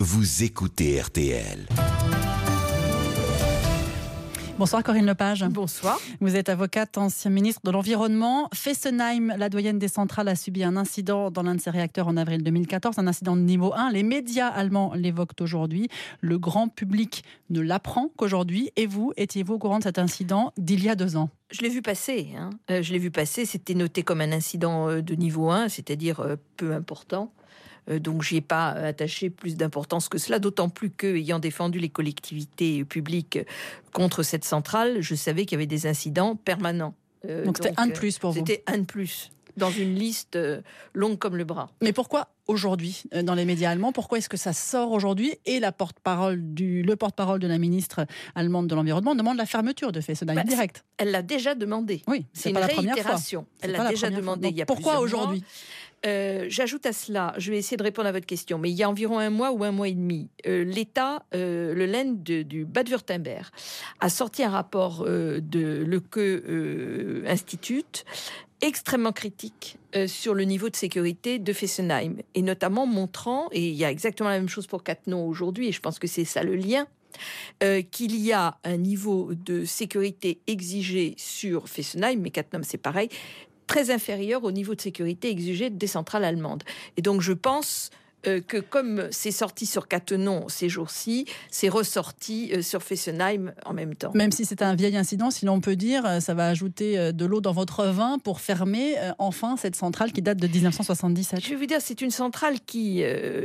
vous écoutez RTL. Bonsoir Corinne Lepage. Bonsoir. Vous êtes avocate, ancien ministre de l'Environnement. Fessenheim, la doyenne des centrales, a subi un incident dans l'un de ses réacteurs en avril 2014, un incident de niveau 1. Les médias allemands l'évoquent aujourd'hui. Le grand public ne l'apprend qu'aujourd'hui. Et vous, étiez-vous au courant de cet incident d'il y a 2 ans ? Je l'ai vu passer. Je l'ai vu passer. C'était noté comme un incident de niveau 1, c'est-à-dire peu important. Donc, j'y ai pas attaché plus d'importance que cela, d'autant plus qu'ayant défendu les collectivités publiques contre cette centrale, je savais qu'il y avait des incidents permanents. Donc, c'était un de plus pour vous. C'était un de plus, dans une liste longue comme le bras. Mais pourquoi aujourd'hui, dans les médias allemands, pourquoi est-ce que ça sort aujourd'hui et le porte-parole de la ministre allemande de l'Environnement demande la fermeture de Fessenheim direct? Elle l'a déjà demandé. Oui, c'est une réitération. Elle l'a déjà demandé il y a plusieurs mois. Pourquoi aujourd'hui? J'ajoute à cela, je vais essayer de répondre à votre question, mais il y a environ 1 mois ou 1 mois et demi, l'État, le Land du Bade-Württemberg, a sorti un rapport de l'Eke Institute extrêmement critique sur le niveau de sécurité de Fessenheim, et notamment montrant, et il y a exactement la même chose pour Cattenom aujourd'hui, et je pense que c'est ça le lien, qu'il y a un niveau de sécurité exigé sur Fessenheim, mais Cattenom c'est pareil, très inférieur au niveau de sécurité exigé des centrales allemandes. Et donc je pense que comme c'est sorti sur Cattenom ces jours-ci, c'est ressorti sur Fessenheim en même temps. Même si c'est un vieil incident, si l'on peut dire, ça va ajouter de l'eau dans votre vin pour fermer enfin cette centrale qui date de 1977. Je vais vous dire, c'est une centrale qui...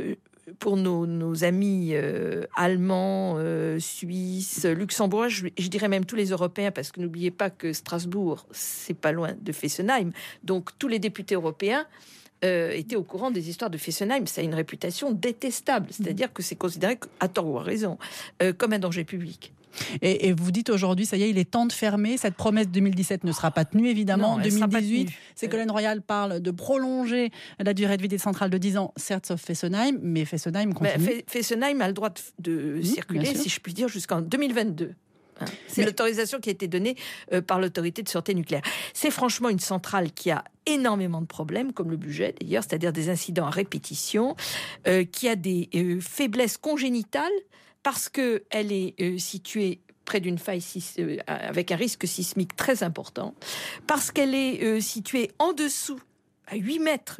pour nos amis allemands, suisses, luxembourgeois, je dirais même tous les Européens, parce que n'oubliez pas que Strasbourg, c'est pas loin de Fessenheim. Donc tous les députés européens étaient au courant des histoires de Fessenheim. Ça a une réputation détestable, c'est-à-dire que c'est considéré, à tort ou à raison, comme un danger public. Et vous dites aujourd'hui, ça y est, il est temps de fermer. Cette promesse de 2017 ne sera pas tenue, évidemment. En 2018, Ségolène Royal parle de prolonger la durée de vie des centrales de 10 ans, certes sauf Fessenheim, mais Fessenheim continue. Fessenheim a le droit de circuler, si je puis dire, jusqu'en 2022. C'est l'autorisation qui a été donnée par l'autorité de sûreté nucléaire. C'est franchement une centrale qui a énormément de problèmes, comme le budget d'ailleurs, c'est-à-dire des incidents à répétition, qui a des faiblesses congénitales, parce qu'elle est située près d'une faille avec un risque sismique très important, parce qu'elle est située en dessous, à 8 mètres,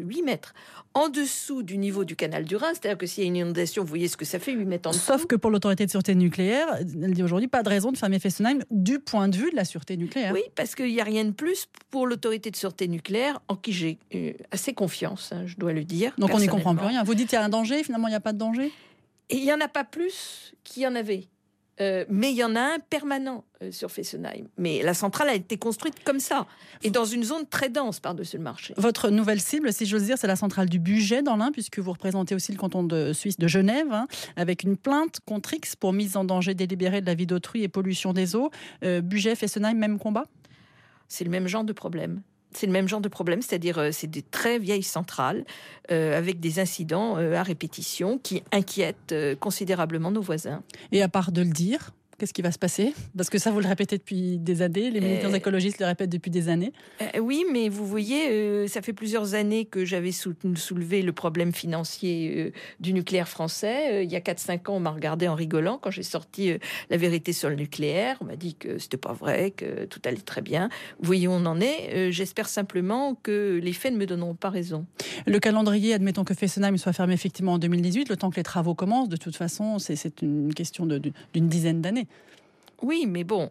en dessous du niveau du canal du Rhin, c'est-à-dire que s'il y a une inondation, vous voyez ce que ça fait, 8 mètres en dessous. Sauf que pour l'autorité de sûreté nucléaire, elle dit aujourd'hui pas de raison de fermer Fessenheim du point de vue de la sûreté nucléaire. Oui, parce qu'il n'y a rien de plus pour l'autorité de sûreté nucléaire, en qui j'ai assez confiance, je dois le dire. Donc on n'y comprend plus rien. Vous dites qu'il y a un danger, finalement il n'y a pas de danger ? Et il n'y en a pas plus qu'il y en avait. Mais il y en a un permanent sur Fessenheim. Mais la centrale a été construite comme ça, et dans une zone très dense par-dessus le marché. Votre nouvelle cible, si j'ose dire, c'est la centrale du Bugey dans l'Ain, puisque vous représentez aussi le canton suisse de Genève, avec une plainte contre X pour mise en danger délibérée de la vie d'autrui et pollution des eaux. Bugey, Fessenheim, même combat ? C'est le même genre de problème. C'est-à-dire c'est des très vieilles centrales avec des incidents à répétition qui inquiètent considérablement nos voisins. Et à part de le dire, qu'est-ce qui va se passer ? Parce que ça, vous le répétez depuis des années, les militants écologistes le répètent depuis des années. Oui, mais vous voyez, ça fait plusieurs années que j'avais soulevé le problème financier du nucléaire français. Il y a 4-5 ans, on m'a regardé en rigolant quand j'ai sorti la vérité sur le nucléaire. On m'a dit que c'était pas vrai, que tout allait très bien. Vous voyez où on en est. J'espère simplement que les faits ne me donneront pas raison. Le calendrier, admettons que Fessenheim soit fermé effectivement en 2018, le temps que les travaux commencent, de toute façon, c'est une question d'une dizaine d'années. Oui, mais bon,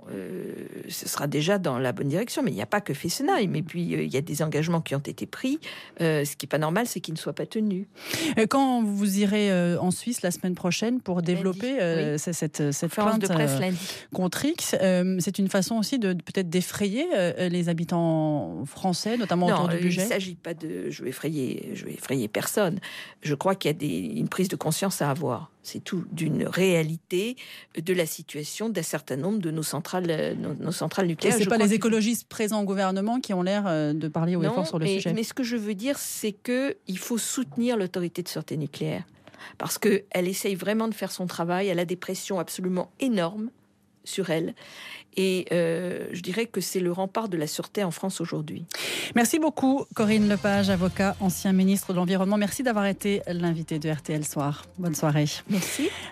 ce sera déjà dans la bonne direction. Mais il n'y a pas que Fessenheim. Et puis, il y a des engagements qui ont été pris. Ce qui n'est pas normal, c'est qu'ils ne soient pas tenus. Quand vous irez en Suisse la semaine prochaine pour développer cette plainte de presse lundi contre X, c'est une façon aussi de peut-être d'effrayer les habitants français, notamment autour du Bugey. Il ne s'agit pas de... Je vais effrayer personne. Je crois qu'il y a une prise de conscience à avoir. C'est tout, d'une réalité de la situation d'un certain nombre de nos centrales nucléaires. Et ce n'est pas les écologistes présents au gouvernement qui ont l'air de parler haut et fort sur le sujet. Mais ce que je veux dire, c'est qu'il faut soutenir l'autorité de sûreté nucléaire. Parce qu'elle essaye vraiment de faire son travail. Elle a des pressions absolument énormes sur elle. Et je dirais que c'est le rempart de la sûreté en France aujourd'hui. Merci beaucoup Corinne Lepage, avocat, ancien ministre de l'Environnement. Merci d'avoir été l'invité de RTL Soir. Bonne soirée. Merci.